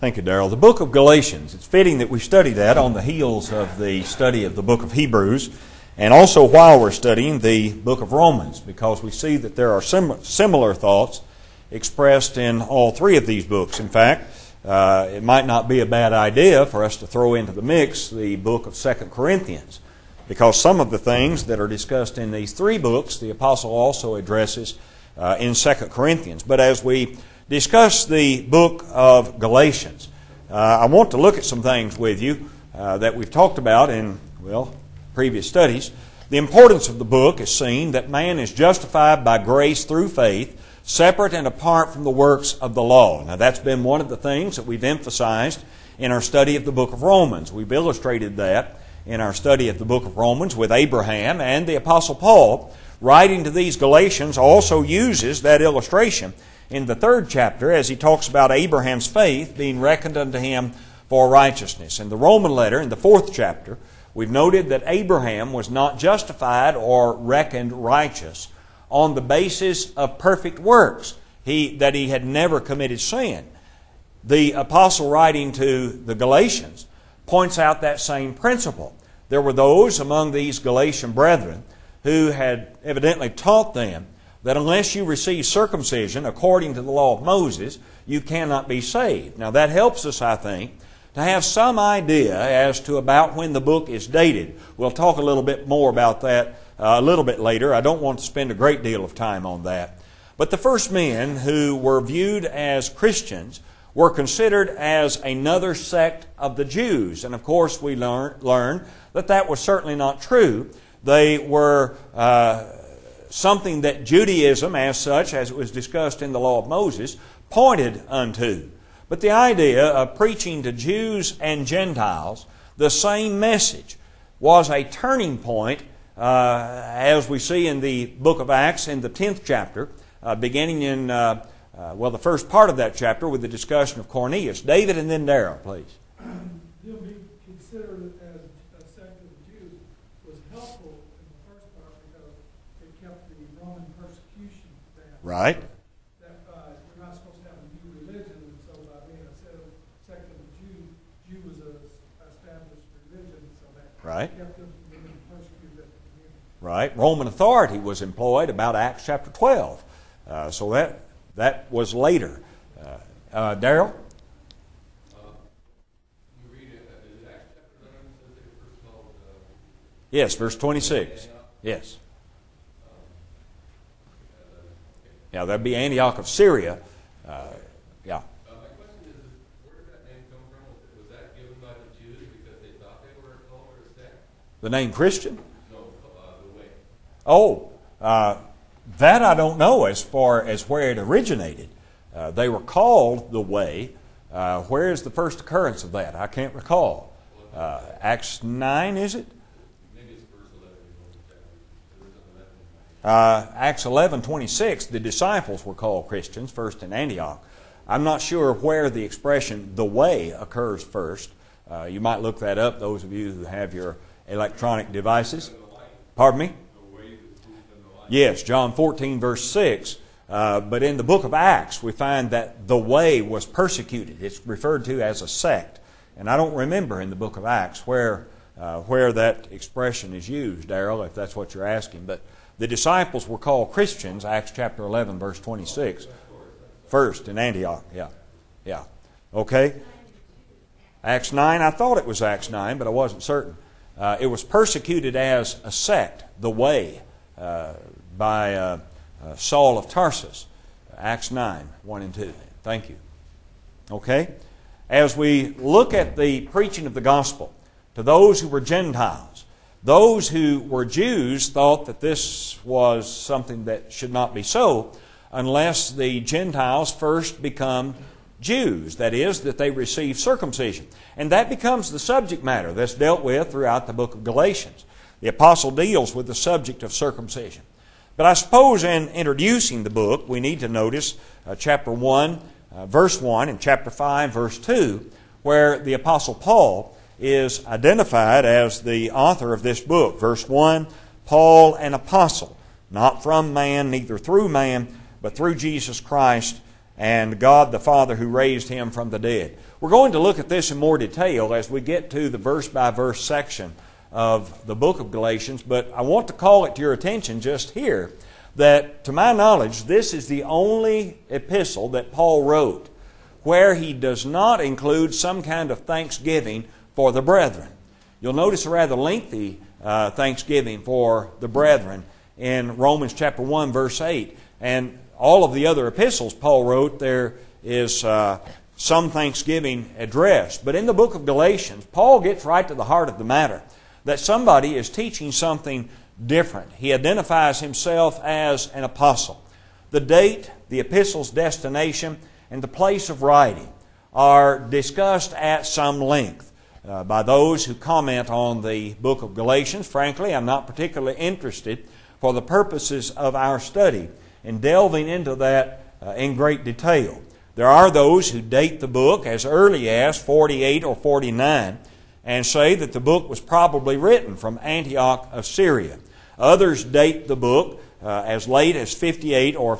Thank you, Darrell. The book of Galatians. It's fitting that we study that on the heels of the study of the book of Hebrews, and also while we're studying the book of Romans, because we see that there are similar thoughts expressed in all three of these books. In fact, it might not be a bad idea for us to throw into the mix the book of 2 Corinthians, because some of the things that are discussed in these three books, the apostle also addresses in 2 Corinthians. But as we discuss the book of Galatians, I want to look at some things with you that we've talked about in, previous studies. The importance of the book is seen that man is justified by grace through faith, separate and apart from the works of the law. Now, that's been one of the things that we've emphasized in our study of the book of Romans. We've illustrated that in our study of the book of Romans with Abraham, and the Apostle Paul, writing to these Galatians, also uses that illustration in the 3rd chapter as he talks about Abraham's faith being reckoned unto him for righteousness. In the Roman letter, in the 4th chapter, we've noted that Abraham was not justified or reckoned righteous on the basis of perfect works, that he had never committed sin. The apostle writing to the Galatians points out that same principle. There were those among these Galatian brethren who had evidently taught them that unless you receive circumcision according to the law of Moses, you cannot be saved. Now that helps us, I think, to have some idea as to about when the book is dated. We'll talk a little bit more about that a little bit later. I don't want to spend a great deal of time on that. But the first men who were viewed as Christians were considered as another sect of the Jews. And of course we learn that that was certainly not true. They were something that Judaism, as such, as it was discussed in the law of Moses, pointed unto. But the idea of preaching to Jews and Gentiles the same message was a turning point, as we see in the book of Acts in the 10th chapter, beginning in, the first part of that chapter with the discussion of Cornelius. David and then Darrell, please. They'll be considered as a sect of the Jews was helpful in the first part because it kept the Roman persecution down. Right. We're not supposed to have a new religion, and so by being a sect of the Jew was an established religion, so that kept them from being persecuted at the beginning. Right. Roman authority was employed about Acts chapter 12. So that was later. Darrell? You read it, is it Acts chapter 11 says they were first called? Yes, verse 26. Yes. Yeah, that'd be Antioch of Syria. My question is, where did that name come from? Was that given by the Jews because they thought they were called or a sect? The name Christian? No, the way. Oh, that I don't know as far as where it originated. They were called the Way. Where is the first occurrence of that? I can't recall. Acts 9, is it? Maybe it's verse 11. Acts 11:26, the disciples were called Christians first in Antioch. I'm not sure where the expression the way occurs first. You might look that up, those of you who have your electronic devices. Pardon me? Yes, John 14, verse 6. But in the book of Acts, we find that the way was persecuted. It's referred to as a sect. And I don't remember in the book of Acts where that expression is used, Darrell, if that's what you're asking. But the disciples were called Christians, Acts chapter 11, verse 26. First in Antioch, yeah. Okay. Acts 9, I thought it was Acts 9, but I wasn't certain. It was persecuted as a sect, the Way, by Saul of Tarsus. Acts 9, 1 and 2. Thank you. Okay? As we look at the preaching of the gospel to those who were Gentiles, those who were Jews thought that this was something that should not be so unless the Gentiles first become Jews. That is, that they receive circumcision. And that becomes the subject matter that's dealt with throughout the book of Galatians. The apostle deals with the subject of circumcision. But I suppose in introducing the book, we need to notice chapter 1, verse 1, and chapter 5, verse 2, where the apostle Paul is identified as the author of this book. Verse 1, Paul, an apostle, not from man, neither through man, but through Jesus Christ and God the Father who raised Him from the dead. We're going to look at this in more detail as we get to the verse-by-verse section of the book of Galatians, but I want to call it to your attention just here that, to my knowledge, this is the only epistle that Paul wrote where he does not include some kind of thanksgiving for the brethren. You'll notice a rather lengthy thanksgiving for the brethren in Romans chapter 1, verse 8. And all of the other epistles Paul wrote, there is some thanksgiving addressed. But in the book of Galatians, Paul gets right to the heart of the matter, that somebody is teaching something different. He identifies himself as an apostle. The date, the epistle's destination, and the place of writing are discussed at some length by those who comment on the book of Galatians. Frankly, I'm not particularly interested for the purposes of our study in delving into that in great detail. There are those who date the book as early as 48 or 49 and say that the book was probably written from Antioch of Syria. Others date the book as late as 58 or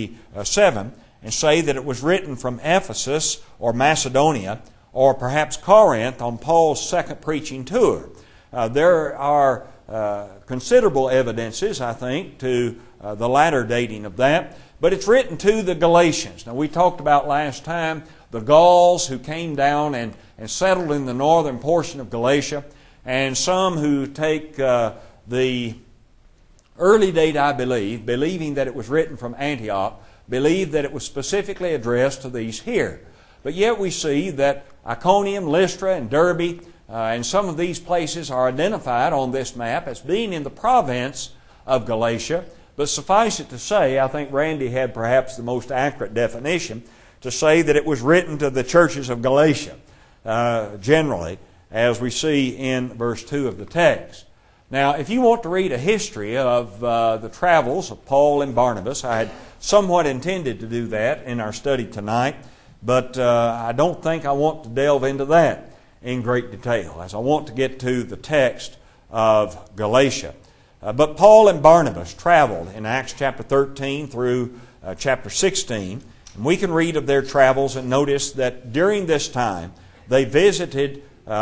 57 and say that it was written from Ephesus or Macedonia or perhaps Corinth on Paul's second preaching tour. There are considerable evidences, I think, to the latter dating of that, but it's written to the Galatians. Now, we talked about last time the Gauls who came down and settled in the northern portion of Galatia, and some who take the early date, I believe, believing that it was written from Antioch, believe that it was specifically addressed to these here. But yet we see that Iconium, Lystra, and Derbe, and some of these places are identified on this map as being in the province of Galatia. But suffice it to say, I think Randy had perhaps the most accurate definition, to say that it was written to the churches of Galatia, generally, as we see in verse 2 of the text. Now, if you want to read a history of the travels of Paul and Barnabas, I had somewhat intended to do that in our study tonight, but I don't think I want to delve into that in great detail, as I want to get to the text of Galatia. But Paul and Barnabas traveled in Acts chapter 13 through chapter 16, and we can read of their travels and notice that during this time they visited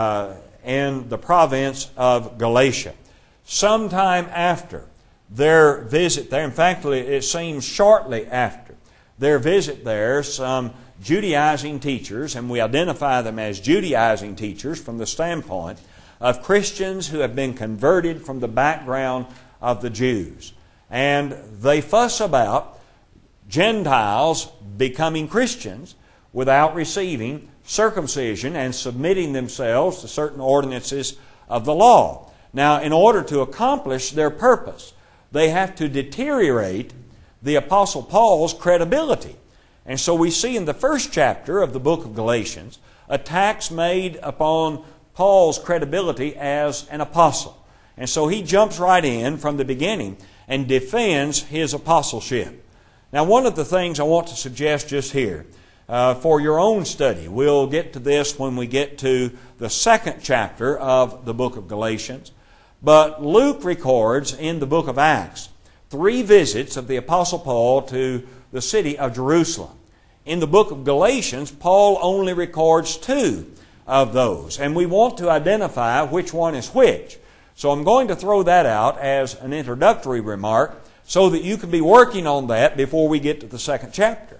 in the province of Galatia. Sometime after their visit there, in fact, it seems shortly after their visit there, some Judaizing teachers, and we identify them as Judaizing teachers from the standpoint of Christians who have been converted from the background of the Jews. And they fuss about Gentiles becoming Christians without receiving circumcision and submitting themselves to certain ordinances of the law. Now, in order to accomplish their purpose, they have to deteriorate the Apostle Paul's credibility. And so we see in the first chapter of the book of Galatians attacks made upon Paul's credibility as an apostle. And so he jumps right in from the beginning and defends his apostleship. Now, one of the things I want to suggest just here for your own study, we'll get to this when we get to the second chapter of the book of Galatians, but Luke records in the book of Acts 3 visits of the Apostle Paul to the city of Jerusalem. In the book of Galatians, Paul only records 2 of those, and we want to identify which one is which. So I'm going to throw that out as an introductory remark so that you can be working on that before we get to the second chapter.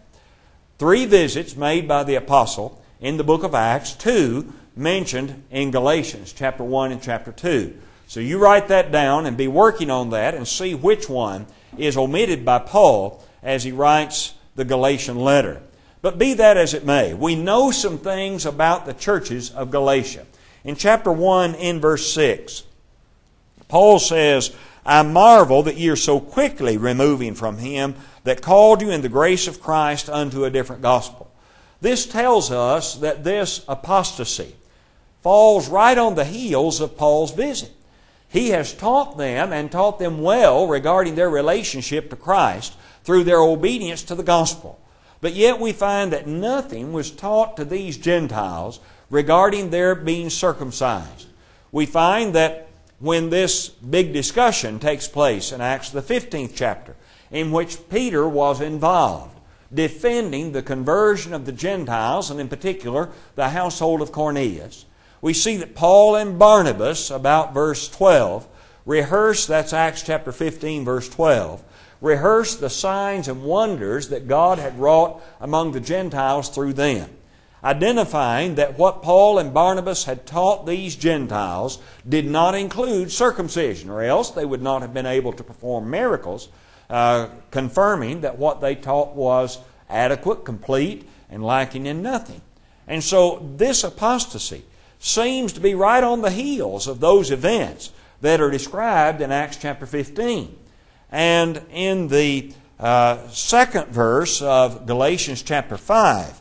3 visits made by the apostle in the book of Acts, 2 mentioned in Galatians chapter 1 and chapter 2. So you write that down and be working on that and see which one is omitted by Paul as he writes the Galatian letter. But be that as it may, we know some things about the churches of Galatia. In chapter 1 in verse 6, Paul says, I marvel that ye are so quickly removing from him that called you in the grace of Christ unto a different gospel. This tells us that this apostasy falls right on the heels of Paul's visit. He has taught them and taught them well regarding their relationship to Christ through their obedience to the gospel. But yet we find that nothing was taught to these Gentiles regarding their being circumcised. We find that when this big discussion takes place in Acts the 15th chapter, in which Peter was involved, defending the conversion of the Gentiles, and in particular the household of Cornelius. We see that Paul and Barnabas, about verse 12, rehearse, that's Acts chapter 15, verse 12, rehearse the signs and wonders that God had wrought among the Gentiles through them, identifying that what Paul and Barnabas had taught these Gentiles did not include circumcision, or else they would not have been able to perform miracles, confirming that what they taught was adequate, complete, and lacking in nothing. And so this apostasy seems to be right on the heels of those events that are described in Acts chapter 15. And in the second verse of Galatians chapter 5,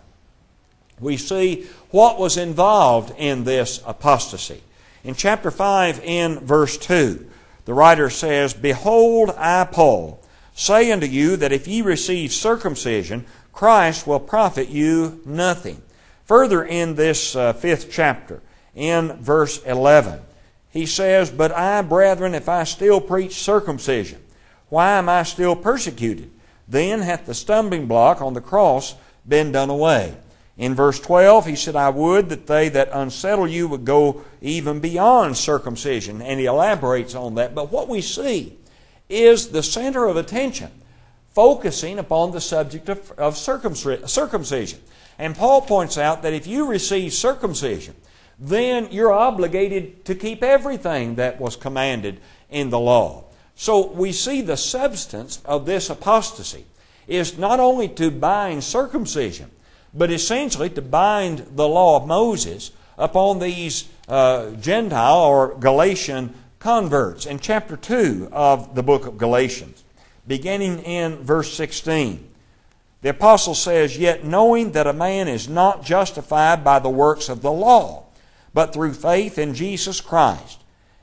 we see what was involved in this apostasy. In chapter 5, in verse 2, the writer says, "Behold, I, Paul, say unto you that if ye receive circumcision, Christ will profit you nothing." Further in this 5th chapter, in verse 11, he says, "But I, brethren, if I still preach circumcision, why am I still persecuted? Then hath the stumbling block on the cross been done away." In verse 12, he said, "I would that they that unsettle you would go even beyond circumcision." And he elaborates on that. But what we see is the center of attention focusing upon the subject of circumcision. And Paul points out that if you receive circumcision, then you're obligated to keep everything that was commanded in the law. So we see the substance of this apostasy is not only to bind circumcision, but essentially to bind the law of Moses upon these Gentile or Galatian converts. In chapter 2 of the book of Galatians, beginning in verse 16, the apostle says, "Yet knowing that a man is not justified by the works of the law, but through faith in Jesus Christ.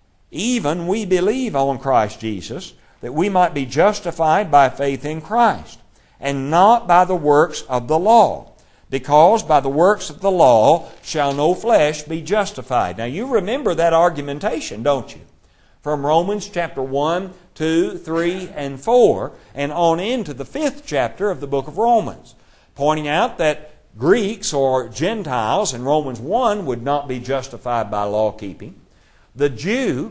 Even we believe on Christ Jesus, that we might be justified by faith in Christ, and not by the works of the law. Because by the works of the law shall no flesh be justified." Now you remember that argumentation, don't you? From Romans chapter 1, 2, 3, and 4, and on into the 5th chapter of the book of Romans, pointing out that Greeks or Gentiles in Romans 1 would not be justified by law keeping. The Jew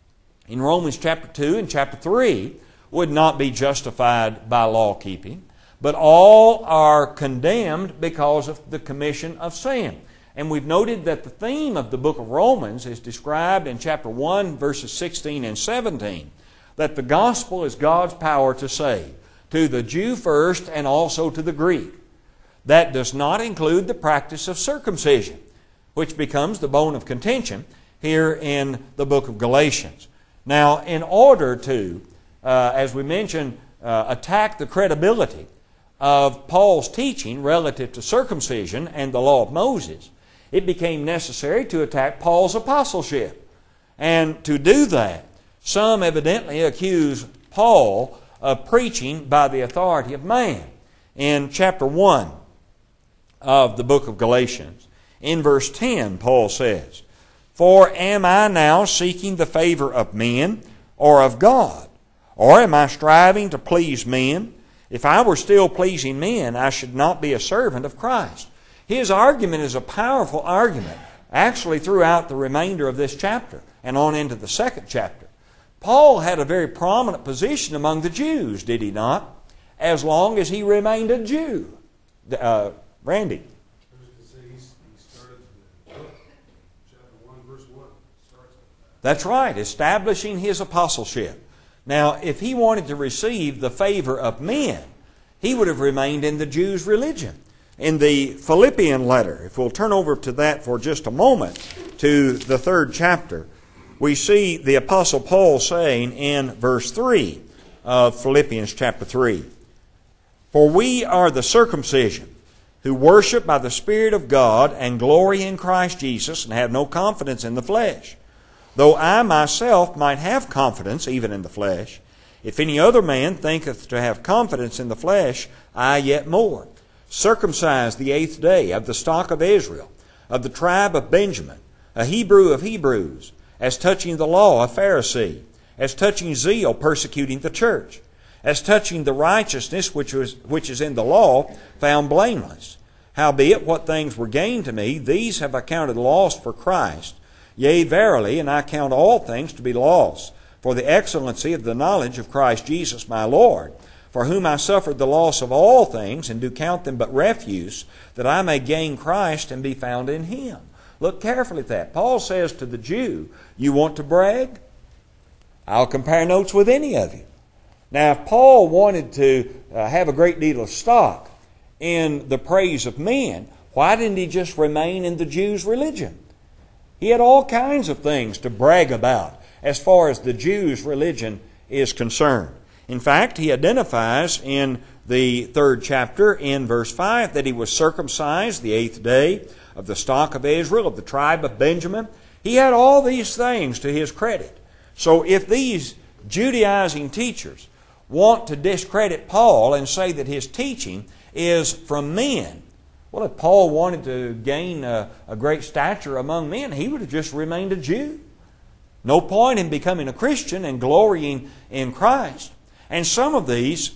in Romans chapter 2 and chapter 3 would not be justified by law keeping, but all are condemned because of the commission of sin. And we've noted that the theme of the book of Romans is described in chapter 1, verses 16 and 17, that the gospel is God's power to save, to the Jew first and also to the Greek. That does not include the practice of circumcision, which becomes the bone of contention here in the book of Galatians. Now, in order to, as we mentioned, attack the credibility of Paul's teaching relative to circumcision and the law of Moses, it became necessary to attack Paul's apostleship. And to do that, some evidently accuse Paul of preaching by the authority of man. In chapter 1 of the book of Galatians, in verse 10, Paul says, "For am I now seeking the favor of men or of God? Or am I striving to please men? If I were still pleasing men, I should not be a servant of Christ." His argument is a powerful argument, actually throughout the remainder of this chapter and on into the 2nd chapter. Paul had a very prominent position among the Jews, did he not? As long as he remained a Jew. Randy. That's right, establishing his apostleship. Now, if he wanted to receive the favor of men, he would have remained in the Jews' religion. In the Philippian letter, if we'll turn over to that for just a moment, to the 3rd chapter, we see the Apostle Paul saying in verse 3 of Philippians chapter 3, "For we are the circumcision, who worship by the Spirit of God and glory in Christ Jesus and have no confidence in the flesh. Though I myself might have confidence even in the flesh, if any other man thinketh to have confidence in the flesh, I yet more. Circumcised the 8th day, of the stock of Israel, of the tribe of Benjamin, a Hebrew of Hebrews, as touching the law, a Pharisee, as touching zeal, persecuting the church, as touching the righteousness which is in the law, found blameless. Howbeit, what things were gained to me, these have I counted loss for Christ. Yea, verily, and I count all things to be loss, for the excellency of the knowledge of Christ Jesus my Lord, for whom I suffered the loss of all things, and do count them but refuse, that I may gain Christ and be found in Him. Look carefully at that. Paul says to the Jew, you want to brag? I'll compare notes with any of you. Now, if Paul wanted to have a great deal of stock in the praise of men, why didn't he just remain in the Jews' religion? He had all kinds of things to brag about as far as the Jews' religion is concerned. In fact, he identifies in the 3rd chapter in verse 5 that he was circumcised the 8th day of the stock of Israel, of the tribe of Benjamin. He had all these things to his credit. So if these Judaizing teachers want to discredit Paul and say that his teaching is from men, well, if Paul wanted to gain a great stature among men, he would have just remained a Jew. No point in becoming a Christian and glorying in Christ. And some of these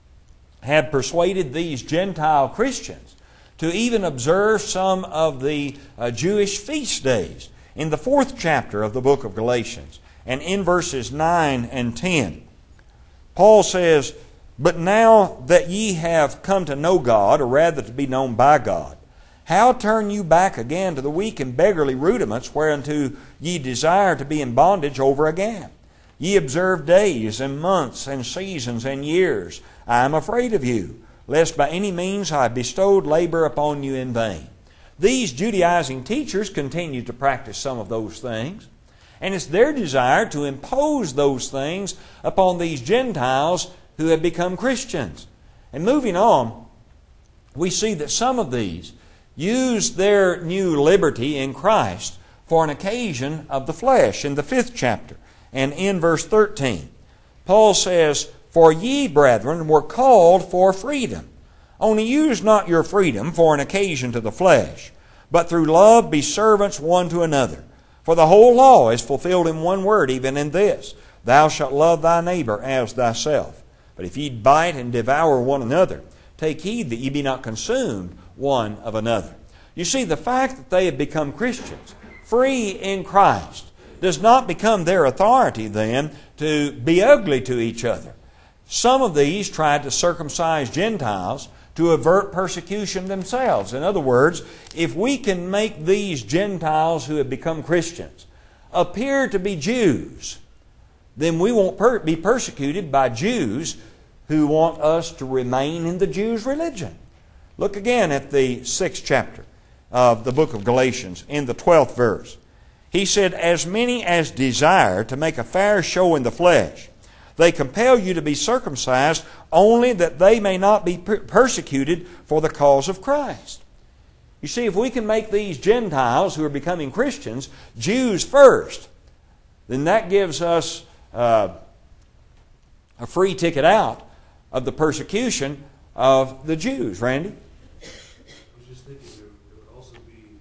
had persuaded these Gentile Christians to even observe some of the Jewish feast days. In the 4th chapter of the book of Galatians, and in verses 9 and 10, Paul says, but now that ye have come to know God, or rather to be known by God, how turn you back again to the weak and beggarly rudiments whereunto ye desire to be in bondage over again? Ye observe days and months and seasons and years. I am afraid of you, lest by any means I have bestowed labor upon you in vain. These Judaizing teachers continue to practice some of those things, and it's their desire to impose those things upon these Gentiles who have become Christians. And moving on, we see that some of these use their new liberty in Christ for an occasion of the flesh. In the 5th chapter and in verse 13, Paul says, for ye, brethren, were called for freedom. Only use not your freedom for an occasion to the flesh, but through love be servants one to another. For the whole law is fulfilled in one word, even in this, thou shalt love thy neighbor as thyself. But if ye bite and devour one another, take heed that ye be not consumed one of another. You see, the fact that they have become Christians, free in Christ, does not become their authority then to be ugly to each other. Some of these tried to circumcise Gentiles to avert persecution themselves. In other words, if we can make these Gentiles who have become Christians appear to be Jews, then we won't be persecuted by Jews who want us to remain in the Jews' religion. Look again at the 6th chapter of the book of Galatians in the 12th verse. He said, as many as desire to make a fair show in the flesh, they compel you to be circumcised only that they may not be persecuted for the cause of Christ. You see, if we can make these Gentiles who are becoming Christians Jews first, then that gives us a free ticket out of the persecution of the Jews. Randy? I was just thinking there would also be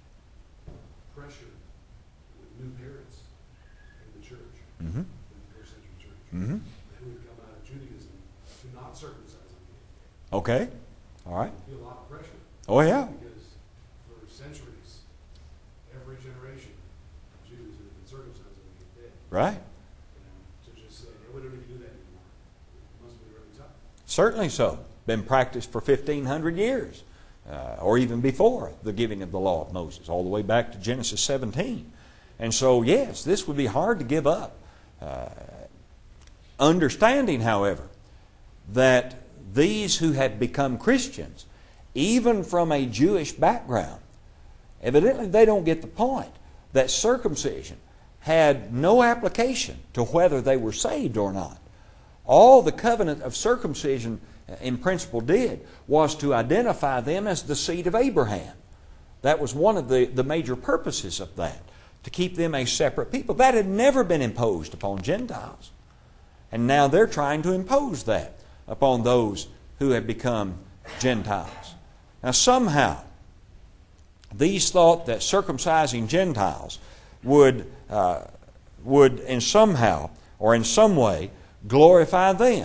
pressure with new parents in the church, in the first century church, who would come out of Judaism to not circumcise them. Okay. All right. There would be a lot of pressure. Oh, yeah. Because for centuries, every generation of Jews that have been circumcised would get dead. Right. To just say, hey, we don't need to do that anymore. It must be really tough. Certainly so. Been practiced for 1,500 years, or even before the giving of the law of Moses, all the way back to Genesis 17. And so, yes, this would be hard to give up. Understanding, however, that these who had become Christians, even from a Jewish background, evidently they don't get the point that circumcision had no application to whether they were saved or not. All the covenant of circumcision in principle did was to identify them as the seed of Abraham. That was one of the major purposes of that, to keep them a separate people. That had never been imposed upon Gentiles. And now they're trying to impose that upon those who have become Gentiles. Now somehow, these thought that circumcising Gentiles would in somehow or in some way glorify them.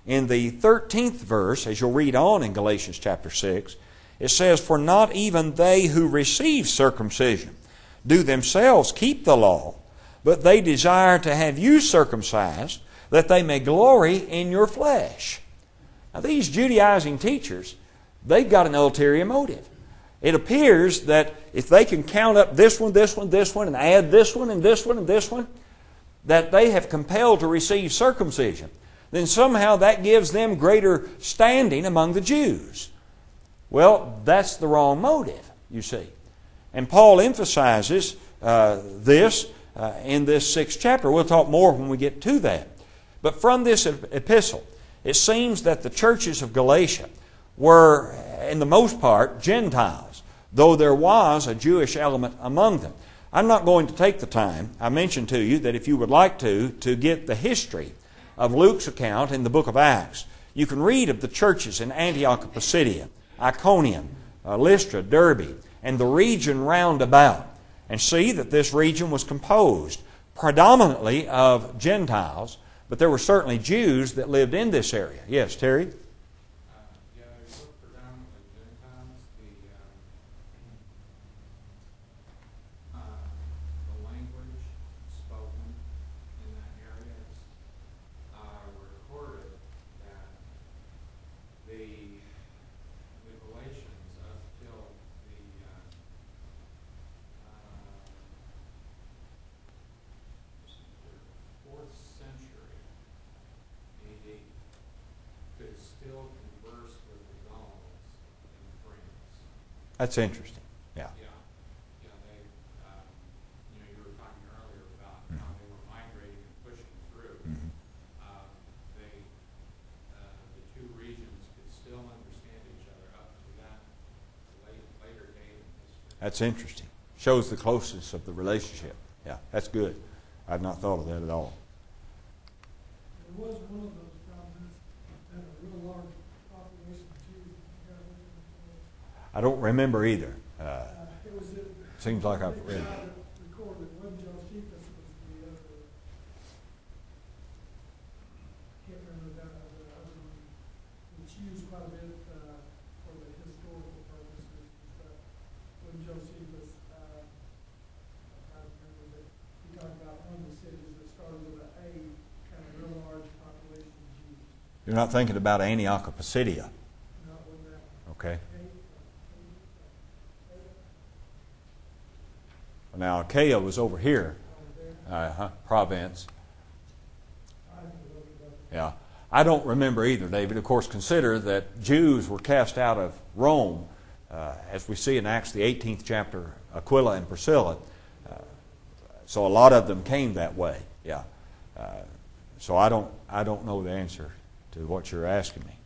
in the 13th verse, as you'll read on in Galatians chapter 6, it says, "For not even they who receive circumcision do themselves keep the law, but they desire to have you circumcised, that they may glory in your flesh." Now these Judaizing teachers, they've got an ulterior motive. It appears that if they can count up this one, this one, this one, and add this one and this one and this one, that they have compelled to receive circumcision, then somehow that gives them greater standing among the Jews. Well, that's the wrong motive, you see. And Paul emphasizes this in this 6th chapter. We'll talk more when we get to that. But from this epistle, it seems that the churches of Galatia were, in the most part, Gentiles, though there was a Jewish element among them. I'm not going to take the time. I mentioned to you that if you would like to get the history of Luke's account in the book of Acts, you can read of the churches in Antioch of Pisidia, Iconium, Lystra, Derbe, and the region round about, and see that this region was composed predominantly of Gentiles, but there were certainly Jews that lived in this area. Yes, Terry? Yeah, they were predominantly Gentiles. The language spoken in that area is recorded that the Galatians up till the 4th century AD could still converse with the Gauls in France. That's interesting. Yeah. Yeah, they, you were talking earlier about how they were migrating and pushing through. Mhm. The two regions could still understand each other up to that later date in history. That's interesting. Shows the closeness of the relationship. Yeah, that's good. I've not thought of that at all. There was one of those provinces that had a real large population of Jews. I don't remember either. It was Seems like I've read it. recorded. It wasn't Josephus, it was the other. Can't remember that other one. It's used quite a bit for the historical purposes and stuff. When Josephus, I remember that he talked about one of the cities that started with an A, kind of real large population of Jews. You're not thinking about Antioch of Pisidia. Not when that. Okay. Now, Achaia was over here, province. Yeah. I don't remember either, David. Of course, consider that Jews were cast out of Rome, as we see in Acts, the 18th chapter, Aquila and Priscilla. So a lot of them came that way. Yeah. So I don't know the answer to what you're asking me.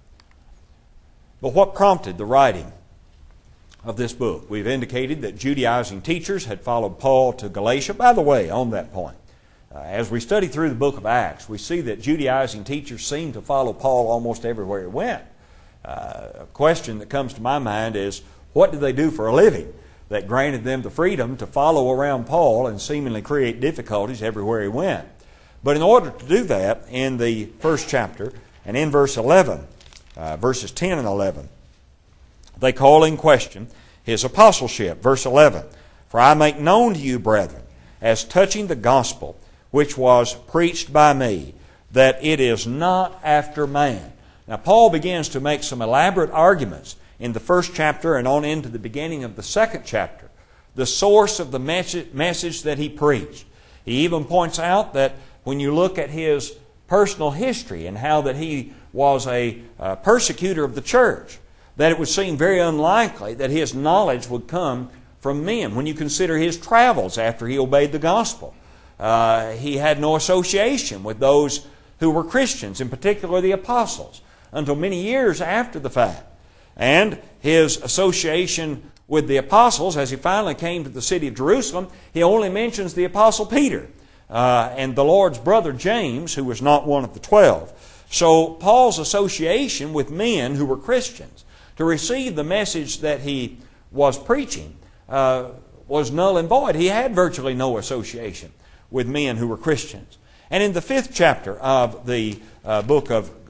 But what prompted the writing of this book? We've indicated that Judaizing teachers had followed Paul to Galatia. By the way, on that point, as we study through the book of Acts, we see that Judaizing teachers seem to follow Paul almost everywhere he went. A question that comes to my mind is, what did they do for a living that granted them the freedom to follow around Paul and seemingly create difficulties everywhere he went? But in order to do that, in the first chapter and in verse 11, verses 10 and 11, they call in question his apostleship. Verse 11, "For I make known to you, brethren, as touching the gospel which was preached by me, that it is not after man." Now Paul begins to make some elaborate arguments in the first chapter and on into the beginning of the second chapter, the source of the message that he preached. He even points out that when you look at his personal history and how that he was a persecutor of the church, that it would seem very unlikely that his knowledge would come from men. When you consider his travels after he obeyed the gospel, he had no association with those who were Christians, in particular the apostles, until many years after the fact. And his association with the apostles, as he finally came to the city of Jerusalem, he only mentions the apostle Peter and the Lord's brother James, who was not one of the 12. So Paul's association with men who were Christians to receive the message that he was preaching was null and void. He had virtually no association with men who were Christians. And in the 5th chapter of the book of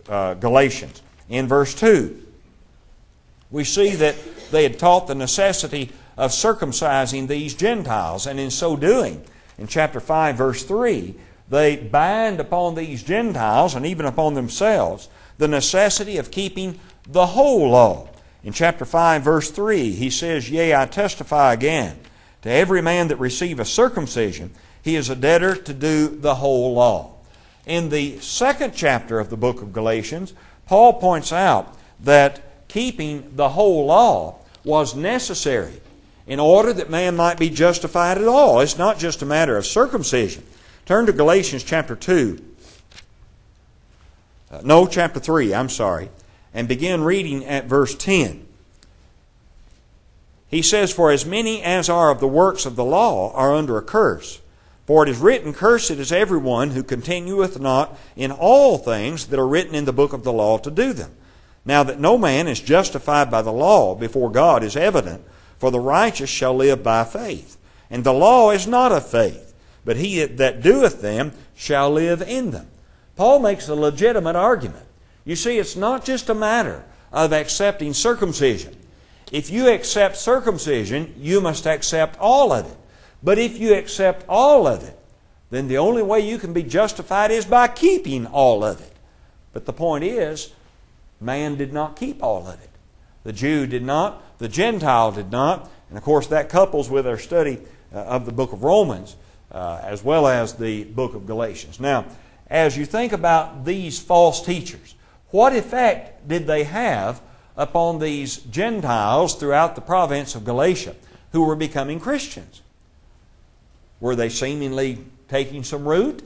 Galatians. In verse 2, we see that they had taught the necessity of circumcising these Gentiles, and in so doing, in chapter 5, verse 3, they bind upon these Gentiles, and even upon themselves, the necessity of keeping the whole law. In chapter 5, verse 3, he says, Yea, I testify again, to every man that receiveth circumcision, he is a debtor to do the whole law. In the second chapter of the book of Galatians, Paul points out that keeping the whole law was necessary in order that man might be justified at all. It's not just a matter of circumcision. Turn to Galatians chapter 3, and begin reading at verse 10. He says, For as many as are of the works of the law are under a curse. For it is written, Cursed is everyone who continueth not in all things that are written in the book of the law to do them. Now that no man is justified by the law before God is evident, for the righteous shall live by faith. And the law is not of faith, but he that doeth them shall live in them. Paul makes a legitimate argument. You see, it's not just a matter of accepting circumcision. If you accept circumcision, you must accept all of it. But if you accept all of it, then the only way you can be justified is by keeping all of it. But the point is, man did not keep all of it. The Jew did not, the Gentile did not, and of course that couples with our study of the book of Romans as well as the book of Galatians. Now, as you think about these false teachers, what effect did they have upon these Gentiles throughout the province of Galatia who were becoming Christians? Were they seemingly taking some root?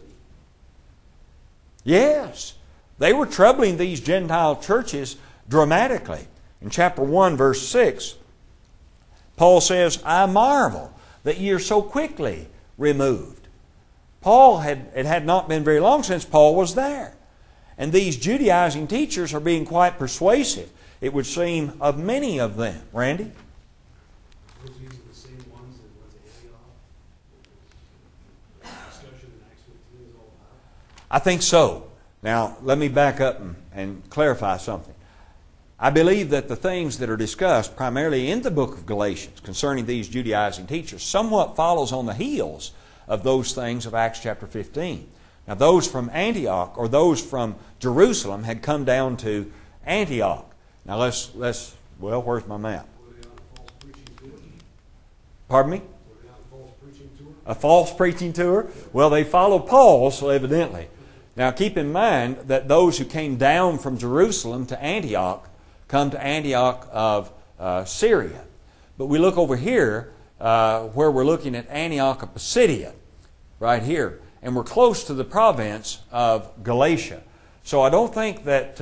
Yes. They were troubling these Gentile churches dramatically. In chapter 1, verse 6, Paul says, I marvel that ye are so quickly removed. It had not been very long since Paul was there. And these Judaizing teachers are being quite persuasive, it would seem, of many of them. Randy? Were these the same ones that went to Antioch? The discussion in Acts 15 is all about? I think so. Now, let me back up and clarify something. I believe that the things that are discussed primarily in the book of Galatians concerning these Judaizing teachers somewhat follows on the heels of those things of Acts chapter 15. Now, those from Antioch or those from Jerusalem had come down to Antioch. Now, where's my map? Were they on a false preaching tour? Pardon me? Were they on a false preaching tour? A false preaching tour? Well, they followed Paul, so evidently. Now, keep in mind that those who came down from Jerusalem to Antioch come to Antioch of Syria. But we look over here where we're looking at Antioch of Pisidia, right here. And we're close to the province of Galatia. So I don't think that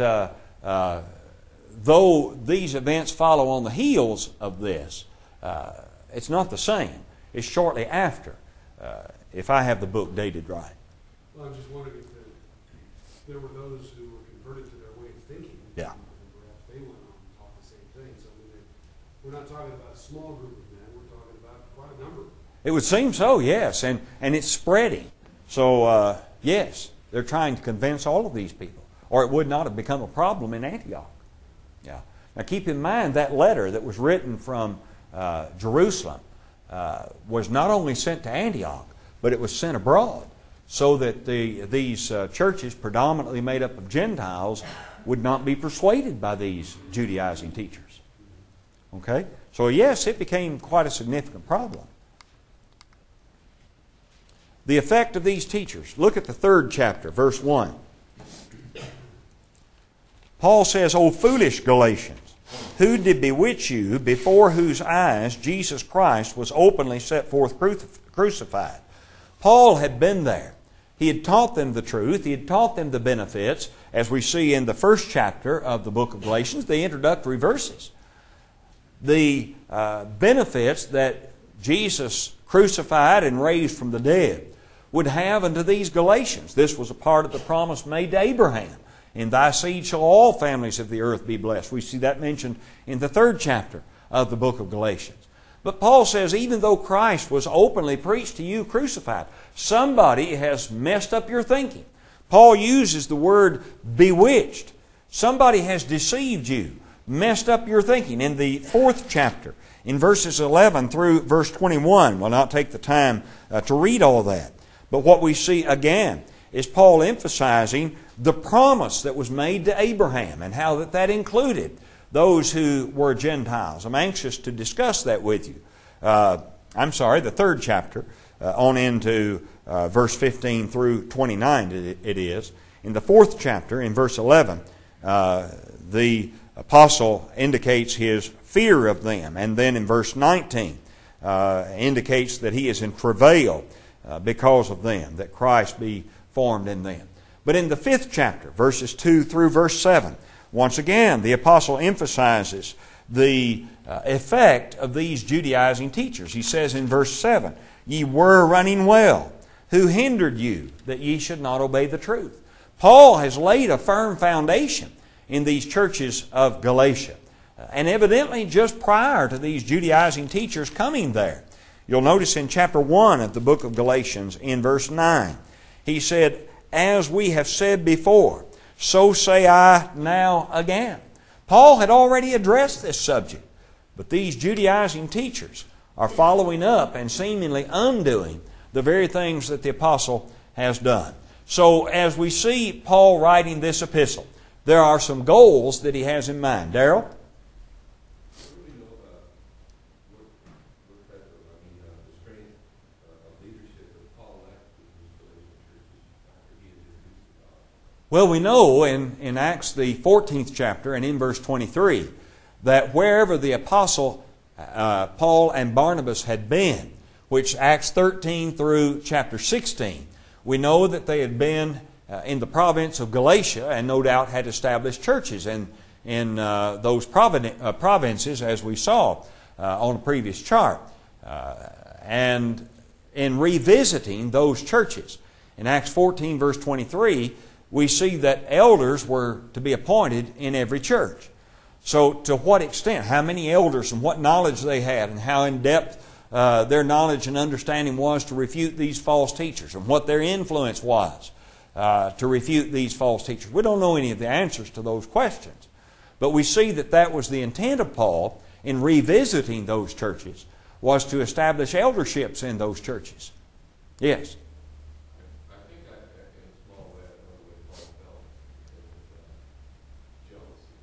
though these events follow on the heels of this, it's not the same. It's shortly after, if I have the book dated right. Well, I'm just wondering if there were those who were converted to their way of thinking. Yeah. And perhaps they went on and taught the same thing. So we're not talking about a small group of men. We're talking about quite a number. It would seem so, yes. And it's spreading. So, yes, they're trying to convince all of these people. Or it would not have become a problem in Antioch. Yeah. Now keep in mind that letter that was written from Jerusalem was not only sent to Antioch, but it was sent abroad, so that these churches, predominantly made up of Gentiles, would not be persuaded by these Judaizing teachers. Okay? So yes, it became quite a significant problem. The effect of these teachers. Look at the 3rd chapter, verse 1. Paul says, O foolish Galatians, who did bewitch you, before whose eyes Jesus Christ was openly set forth crucified? Paul had been there. He had taught them the truth. He had taught them the benefits, as we see in the 1st chapter of the book of Galatians, the introductory verses. The benefits that Jesus crucified and raised from the dead would have unto these Galatians. This was a part of the promise made to Abraham. In thy seed shall all families of the earth be blessed. We see that mentioned in the 3rd chapter of the book of Galatians. But Paul says, even though Christ was openly preached to you crucified, somebody has messed up your thinking. Paul uses the word bewitched. Somebody has deceived you, messed up your thinking. In the 4th chapter, in verses 11 through verse 21, we'll not take the time to read all that. But what we see again is Paul emphasizing the promise that was made to Abraham and how that included those who were Gentiles. I'm anxious to discuss that with you. The 3rd chapter, on into verse 15 through 29 it is. In the 4th chapter, in verse 11, the apostle indicates his fear of them. And then in verse 19, indicates that he is in travail because of them, that Christ be formed in them. But in the 5th chapter, verses 2 through verse 7, once again, the apostle emphasizes the effect of these Judaizing teachers. He says in verse 7, "Ye were running well. Who hindered you that ye should not obey the truth?" Paul has laid a firm foundation in these churches of Galatia. And evidently just prior to these Judaizing teachers coming there. You'll notice in chapter 1 of the book of Galatians in verse 9, he said, "As we have said before, so say I now again." Paul had already addressed this subject, but these Judaizing teachers are following up and seemingly undoing the very things that the apostle has done. So as we see Paul writing this epistle, there are some goals that he has in mind. Darrell? What do we know about what type of, the strength of leadership that Paul left with these Galatian churches after he had introduced the gospel? Well, we know in Acts the 14th chapter and in verse 23 that wherever the apostle Paul and Barnabas had been, which Acts 13 through chapter 16, we know that they had been in the province of Galatia and no doubt had established churches in those provinces, as we saw on a previous chart. And in revisiting those churches, in Acts 14 verse 23, we see that elders were to be appointed in every church. So to what extent, how many elders and what knowledge they had and how in depth their knowledge and understanding was to refute these false teachers and what their influence was to refute these false teachers. We don't know any of the answers to those questions. But we see that that was the intent of Paul in revisiting those churches, was to establish elderships in those churches. Yes? I think in a small way, I know the way Paul felt because of jealousy.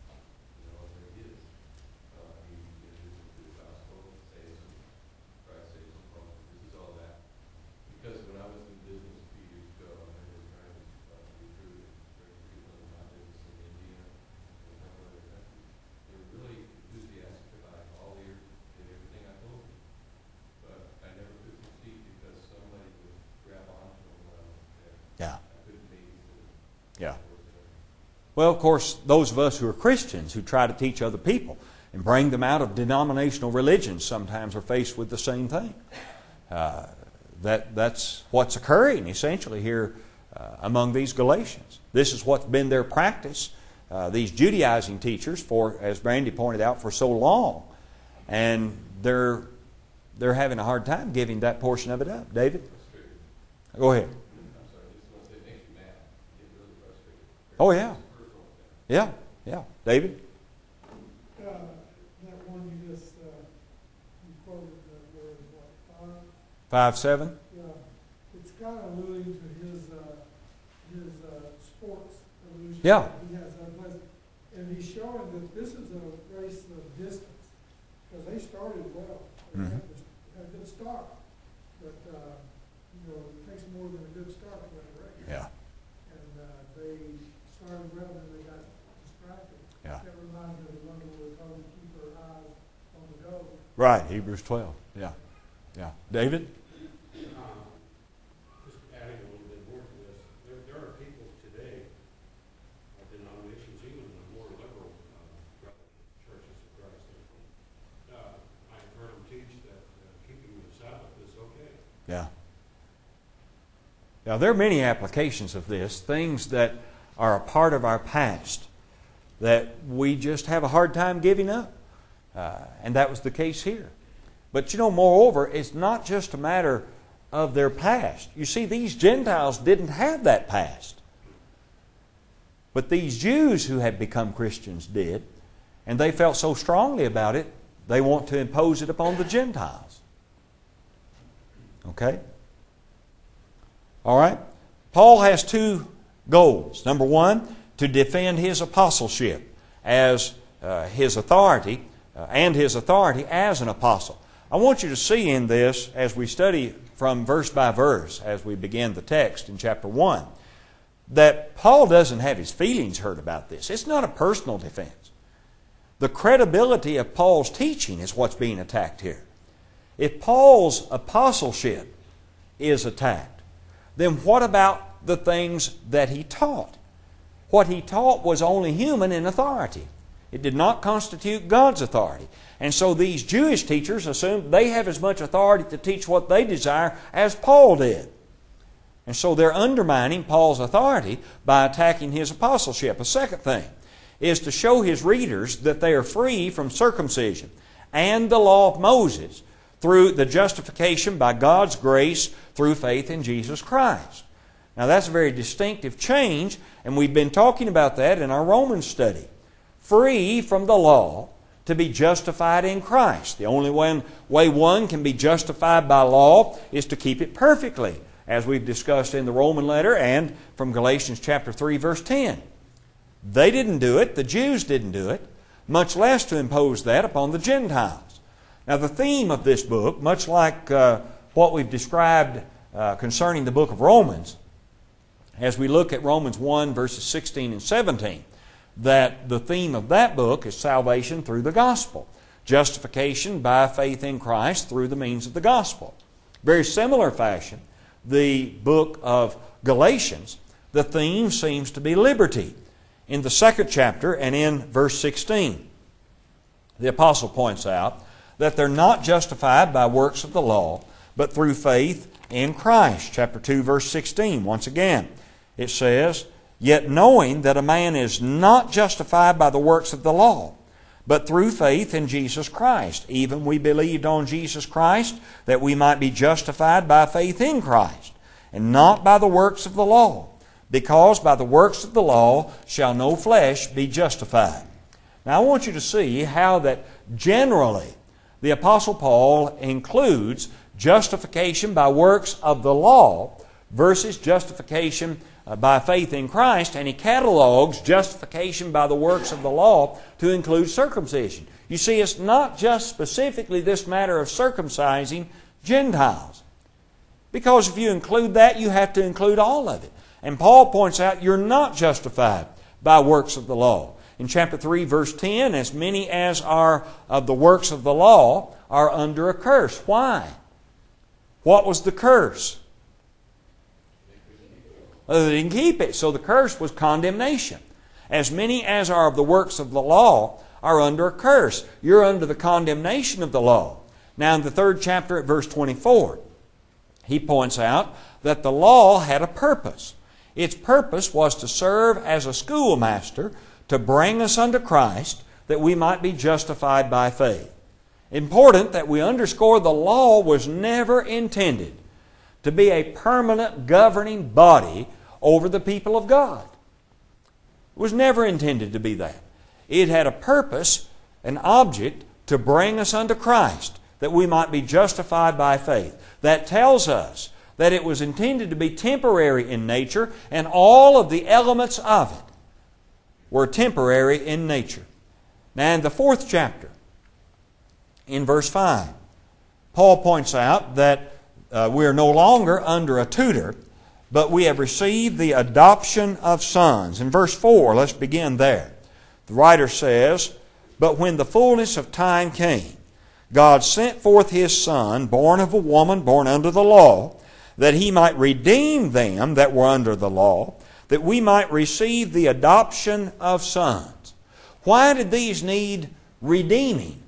There is. He introduced them to the gospel, saves them, Christ saves them, Paul. This is all that. Because when I was in business a few years ago, I remember trying to recruit and bring people in my business in India and a couple other countries. They were really enthusiastic about all the did everything I told them. But I never could succeed because somebody would grab onto them when I was there. Yeah. I couldn't be. Yeah. Well, of course, those of us who are Christians who try to teach other people and bring them out of denominational religions sometimes are faced with the same thing. That's what's occurring essentially here among these Galatians. This is what's been their practice, these Judaizing teachers, for, as Brandy pointed out, for so long. And they're having a hard time giving that portion of it up. David? Go ahead. I'm sorry, just want to say it makes you mad. You get really frustrated. Oh, yeah. It's personal with them. Yeah, yeah. David? That one you just, you quoted, where is what, 5:7? Yeah, it's kind of alluding to his sports evolution. Yeah. He has that place, and he's showing that this is a race of distance, because they started well. They Mhm. had a good start, but, it takes more than a good start to win a race. Yeah, And they started well, and they got distracted. yeah. That reminds me of the one where we're told to keep our eyes on the goal. Right, Hebrews 12. Yeah, yeah. David? Just adding a little bit more to this, there are people today, denominations, even the more liberal churches of Christ, I've heard them teach that keeping the Sabbath is okay. Yeah. Now, there are many applications of this, things that are a part of our past that we just have a hard time giving up. And that was the case here. But moreover, it's not just a matter of their past. You see, these Gentiles didn't have that past. But these Jews who had become Christians did, and they felt so strongly about it, they want to impose it upon the Gentiles. Okay? All right? Paul has two goals. Number one, to defend his apostleship as his authority and his authority as an apostle. I want you to see in this, as we study from verse by verse, as we begin the text in chapter 1, that Paul doesn't have his feelings hurt about this. It's not a personal defense. The credibility of Paul's teaching is what's being attacked here. If Paul's apostleship is attacked, then what about the things that he taught? What he taught was only human in authority. It did not constitute God's authority. And so these Jewish teachers assume they have as much authority to teach what they desire as Paul did. And so they're undermining Paul's authority by attacking his apostleship. A second thing is to show his readers that they are free from circumcision and the law of Moses through the justification by God's grace through faith in Jesus Christ. Now that's a very distinctive change, and we've been talking about that in our Romans study. Free from the law to be justified in Christ. The only way one can be justified by law is to keep it perfectly, as we've discussed in the Roman letter and from Galatians chapter 3, verse 10. They didn't do it, the Jews didn't do it, much less to impose that upon the Gentiles. Now the theme of this book, much like what we've described concerning the book of Romans, as we look at Romans 1, verses 16 and 17, that the theme of that book is salvation through the gospel. Justification by faith in Christ through the means of the gospel. Very similar fashion, the book of Galatians, the theme seems to be liberty. In the second chapter and in verse 16, the apostle points out that they're not justified by works of the law, but through faith in Christ. Chapter 2, verse 16, once again, it says, "Yet knowing that a man is not justified by the works of the law, but through faith in Jesus Christ. Even we believed on Jesus Christ, that we might be justified by faith in Christ, and not by the works of the law. Because by the works of the law shall no flesh be justified." Now I want you to see how that generally the Apostle Paul includes justification by works of the law versus justification by faith in Christ, and he catalogs justification by the works of the law to include circumcision. You see, it's not just specifically this matter of circumcising Gentiles. Because if you include that, you have to include all of it. And Paul points out you're not justified by works of the law. In chapter 3, verse 10, as many as are of the works of the law are under a curse. Why? What was the curse? They didn't keep it. So the curse was condemnation. As many as are of the works of the law are under a curse. You're under the condemnation of the law. Now in the 3rd chapter at verse 24, he points out that the law had a purpose. Its purpose was to serve as a schoolmaster to bring us unto Christ, that we might be justified by faith. Important that we underscore the law was never intended to be a permanent governing body over the people of God. It was never intended to be that. It had a purpose, an object, to bring us unto Christ, that we might be justified by faith. That tells us that it was intended to be temporary in nature, and all of the elements of it were temporary in nature. Now in the 4th chapter, in verse 5, Paul points out that we are no longer under a tutor, but we have received the adoption of sons. In verse 4, let's begin there. The writer says, "But when the fullness of time came, God sent forth His Son, born of a woman, born under the law, that He might redeem them that were under the law, that we might receive the adoption of sons." Why did these need redeeming?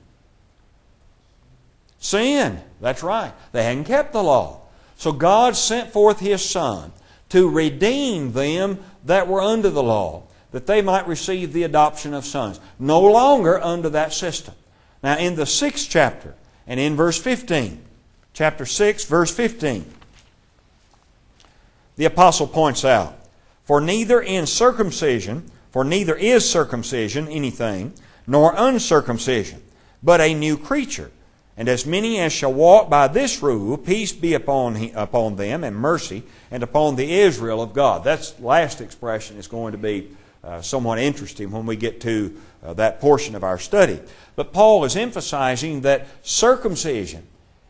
Sin. That's right. They hadn't kept the law. So God sent forth His Son to redeem them that were under the law, that they might receive the adoption of sons. No longer under that system. Now in the 6th chapter and in verse 15, chapter 6, verse 15, the apostle points out, "For neither in circumcision For neither is circumcision anything, nor uncircumcision, but a new creature. And as many as shall walk by this rule, peace be upon them, and mercy, and upon the Israel of God. That last expression is going to be somewhat interesting when we get to that portion of our study. But Paul is emphasizing that circumcision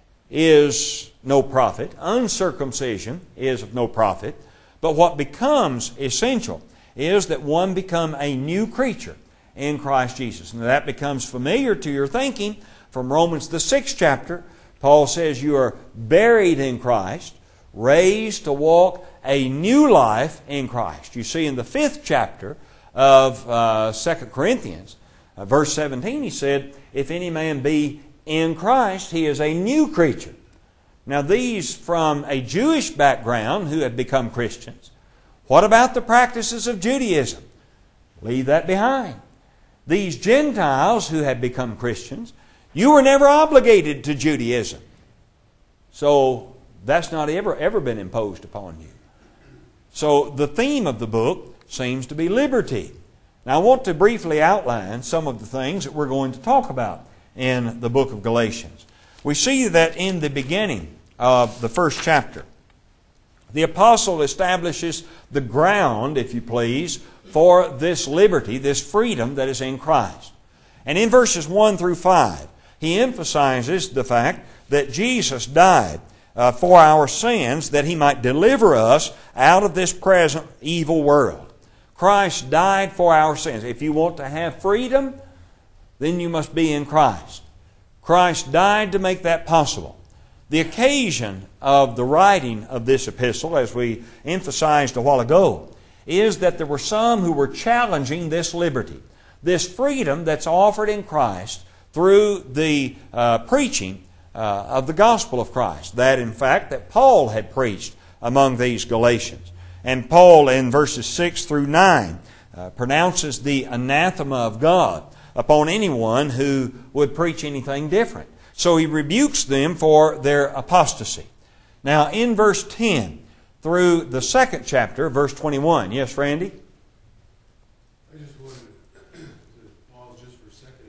is no profit, uncircumcision is of no profit, but what becomes essential is that one become a new creature in Christ Jesus. And that becomes familiar to your thinking from Romans the 6th chapter. Paul says you are buried in Christ, raised to walk a new life in Christ. You see in the 5th chapter of 2 Corinthians, verse 17, he said, if any man be in Christ, he is a new creature. Now these from a Jewish background who had become Christians, what about the practices of Judaism? Leave that behind. These Gentiles who had become Christians, you were never obligated to Judaism. So that's not ever been imposed upon you. So the theme of the book seems to be liberty. Now I want to briefly outline some of the things that we're going to talk about in the book of Galatians. We see that in the beginning of the first chapter, the apostle establishes the ground, if you please, for this liberty, this freedom that is in Christ. And in verses 1 through 5, he emphasizes the fact that Jesus died for our sins that He might deliver us out of this present evil world. Christ died for our sins. If you want to have freedom, then you must be in Christ. Christ died to make that possible. The occasion of the writing of this epistle, as we emphasized a while ago, is that there were some who were challenging this liberty, this freedom that's offered in Christ through the preaching of the gospel of Christ. That, in fact, that Paul had preached among these Galatians. And Paul, in verses 6 through 9, pronounces the anathema of God upon anyone who would preach anything different. So he rebukes them for their apostasy. Now, in verse 10 through the 2nd chapter, verse 21. Yes, Randy? I just wanted to pause just for a second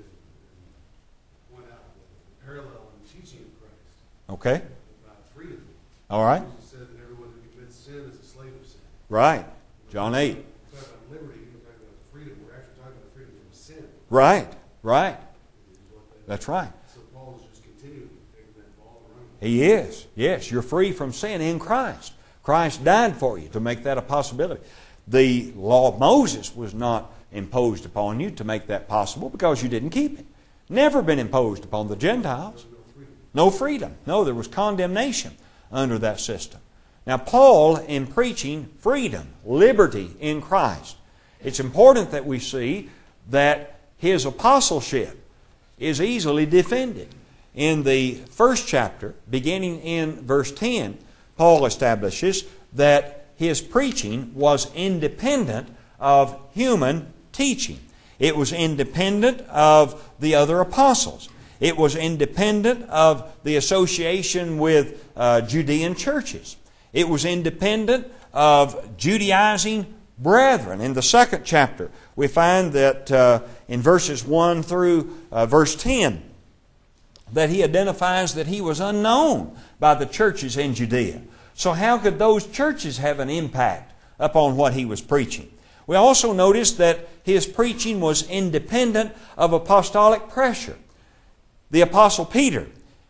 and point out the parallel in the teaching of Christ Okay. about freedom. All right. Jesus said that everyone who commits sin is a slave of sin. Right. John 8. We're talking about liberty, we're talking about freedom. We're actually talking about freedom from sin. Right. Right. Is what that- That's right. So Paul is just continuing to take that ball around. He is. Yes, you're free from sin in Christ. Christ died for you to make that a possibility. The law of Moses was not imposed upon you to make that possible because you didn't keep it. Never been imposed upon the Gentiles. No freedom. No, there was condemnation under that system. Now, Paul, in preaching freedom, liberty in Christ, it's important that we see that his apostleship is easily defended. In the 1st chapter, beginning in verse 10, Paul establishes that his preaching was independent of human teaching. It was independent of the other apostles. It was independent of the association with Judean churches. It was independent of Judaizing brethren. In the 2nd chapter, we find that in verses 1 through verse 10, that he identifies that he was unknown by the churches in Judea. So how could those churches have an impact upon what he was preaching? We also notice that his preaching was independent of apostolic pressure. The Apostle Peter,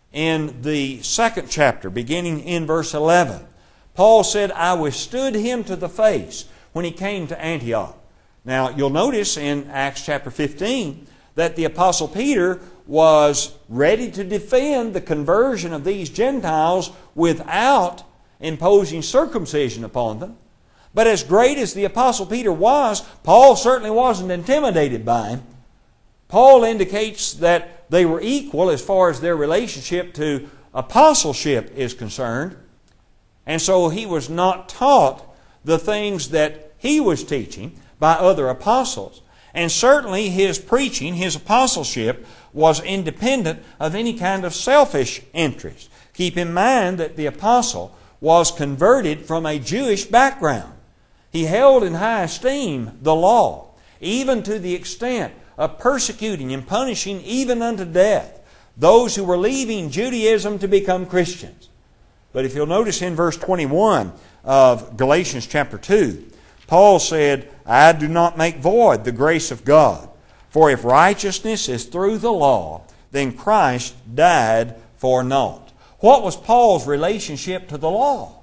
in the 2nd chapter, beginning in verse 11, Paul said, I withstood him to the face when he came to Antioch. Now, you'll notice in Acts chapter 15 that the Apostle Peter was ready to defend the conversion of these Gentiles without imposing circumcision upon them. But as great as the Apostle Peter was, Paul certainly wasn't intimidated by him. Paul indicates that they were equal as far as their relationship to apostleship is concerned. And so he was not taught the things that he was teaching by other apostles. And certainly his preaching, his apostleship, was independent of any kind of selfish interest. Keep in mind that the apostle was converted from a Jewish background. He held in high esteem the law. even to the extent of persecuting and punishing even unto death those who were leaving Judaism to become Christians. But if you'll notice in verse 21 of Galatians chapter 2, Paul said, I do not make void the grace of God. For if righteousness is through the law, then Christ died for naught. What was Paul's relationship to the law?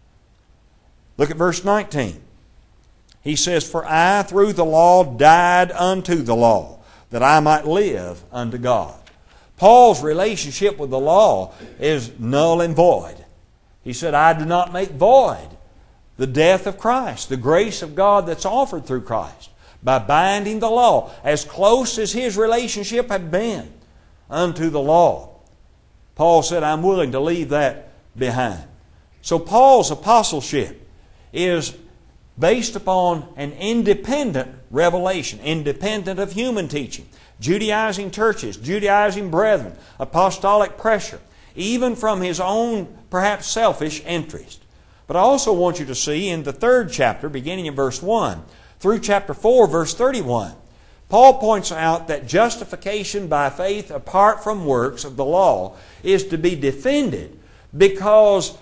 Look at verse 19. He says, For I through the law died unto the law, that I might live unto God. Paul's relationship with the law is null and void. He said, I do not make void the death of Christ, the grace of God that's offered through Christ, by binding the law, as close as his relationship had been unto the law. Paul said, I'm willing to leave that behind. So Paul's apostleship is based upon an independent revelation, independent of human teaching, Judaizing churches, Judaizing brethren, apostolic pressure, even from his own perhaps selfish interest. But I also want you to see in the 3rd chapter, beginning in verse 1, through chapter 4, verse 31, Paul points out that justification by faith apart from works of the law is to be defended because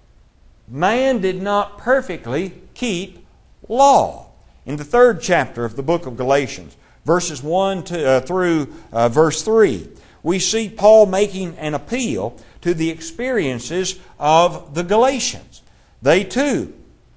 man did not perfectly keep law. In the 3rd chapter of the book of Galatians, verses 1 through verse 3, we see Paul making an appeal to the experiences of the Galatians. They too,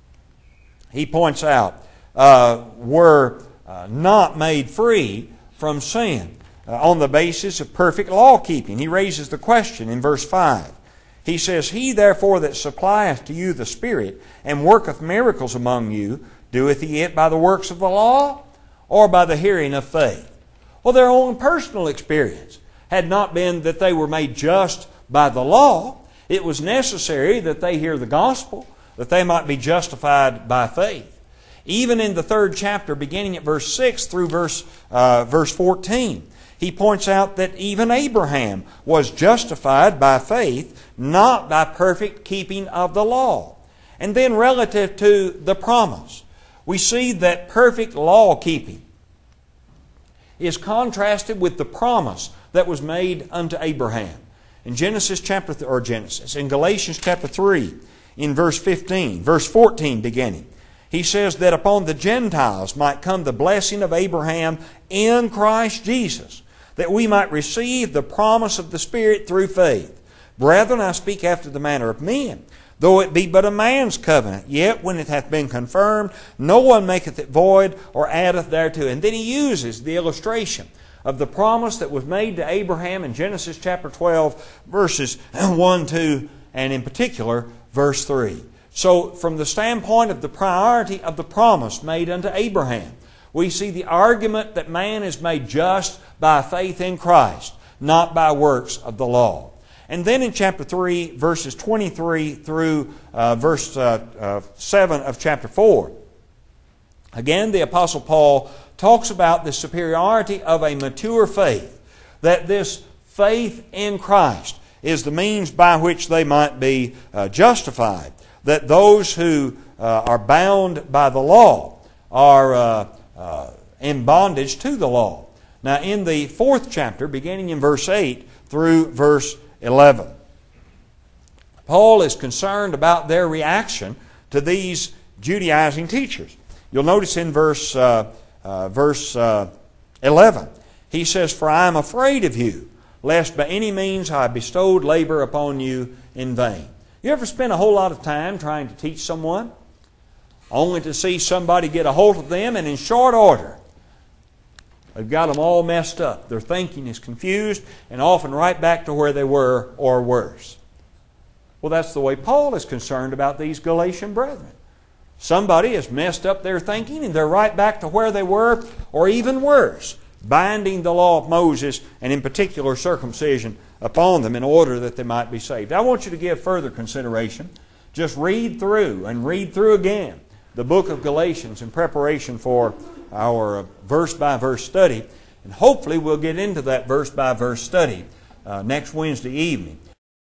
he points out, were not made free from sin on the basis of perfect law keeping. He raises the question in verse 5. He says, He therefore that supplieth to you the Spirit and worketh miracles among you, doeth he it by the works of the law or by the hearing of faith? Well, their own personal experience had not been that they were made just by the law. It was necessary that they hear the gospel, that they might be justified by faith. Even in the 3rd chapter, beginning at verse 6 through verse 14, he points out that even Abraham was justified by faith, not by perfect keeping of the law. And then relative to the promise, we see that perfect law keeping is contrasted with the promise that was made unto Abraham. In in Galatians chapter 3, in verse 15, verse 14 beginning, he says that upon the Gentiles might come the blessing of Abraham in Christ Jesus, that we might receive the promise of the Spirit through faith. Brethren, I speak after the manner of men. Though it be but a man's covenant, yet when it hath been confirmed, no one maketh it void or addeth thereto. And then he uses the illustration of the promise that was made to Abraham in Genesis chapter 12, verses 1, 2, and in particular, verse 3. So, from the standpoint of the priority of the promise made unto Abraham, we see the argument that man is made just by faith in Christ, not by works of the law. And then in chapter 3, verses 23 through verse 7 of chapter 4, again, the Apostle Paul talks about the superiority of a mature faith, that this faith in Christ is the means by which they might be justified, that those who are bound by the law are in bondage to the law. Now, in the 4th chapter, beginning in verse 8 through verse 11, Paul is concerned about their reaction to these Judaizing teachers. You'll notice in verse 11, he says, For I am afraid of you, lest by any means I bestowed labor upon you in vain. You ever spend a whole lot of time trying to teach someone, only to see somebody get a hold of them and in short order, they've got them all messed up. Their thinking is confused and often right back to where they were or worse. Well, that's the way Paul is concerned about these Galatian brethren. Somebody has messed up their thinking and they're right back to where they were or even worse, binding the law of Moses and in particular circumcision upon them in order that they might be saved. I want you to give further consideration. Just read through and read through again the book of Galatians in preparation for our verse-by-verse study. And hopefully we'll get into that verse-by-verse study next Wednesday evening.